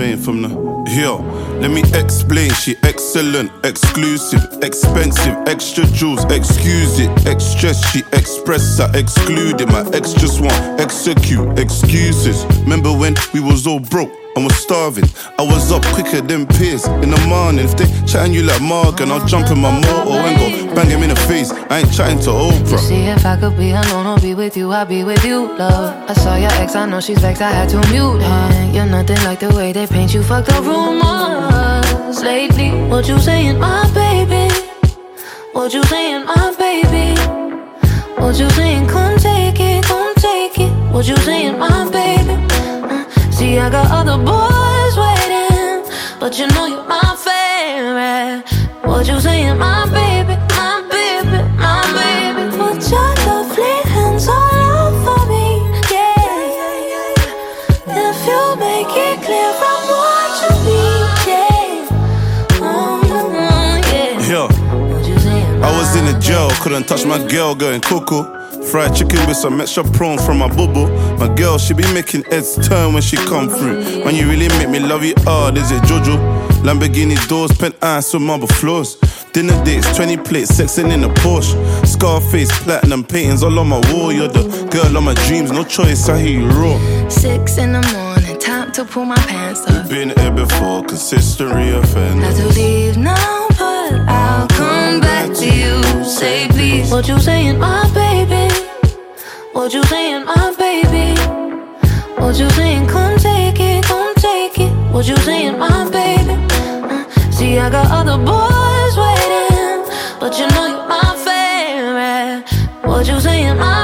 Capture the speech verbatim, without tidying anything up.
saying from the yo. Let me explain, she excellent, exclusive, expensive, extra jewels, excuse it, exstress, she express, I exclude it, my ex just want execute, excuses. Remember when we was all broke and was starving? I was up quicker than peers in the morning. If they chatting you like Morgan, I'll jump in my motor and go bang him in the face. I ain't chatting to Oprah. You see, if I could be alone or be with you, I'd be with you, love. I saw your ex, I know she's vexed, I had to mute her. You're nothing like the way they paint you, fuck the rumors. Lately, what you saying, my baby? What you saying, my baby? What you saying, come take it, come take it. What you saying, my baby? uh, See, I got other boys waiting, but you know you're my favorite. What you saying, my baby, my baby, my baby? Put your lovely hands all over me, yeah. If you make it clear from what you need, yeah. Mm-hmm, yeah. Yo, what you saying, I was in the jail, couldn't touch my girl going cuckoo. Fried chicken with some extra prawns from my bubble. My girl, she be making heads turn when she come through. When you really make me love you hard, is it Jojo? Lamborghini doors, penthouse with marble floors. Dinner dates, twenty plates, sexing in a Porsche. Scarface, platinum paintings all on my wall. You're the girl of my dreams, no choice, I hear you raw. Six in the morning, time to pull my pants up. Been here before, consistent reoffender. Had to leave now, but I'll come back to you. Say please, what you saying, my baby? What you saying, my baby? What you saying, come take it, come take it. What you saying, my baby? uh, See, I got other boys waiting, but you know you're my favorite. What you saying, my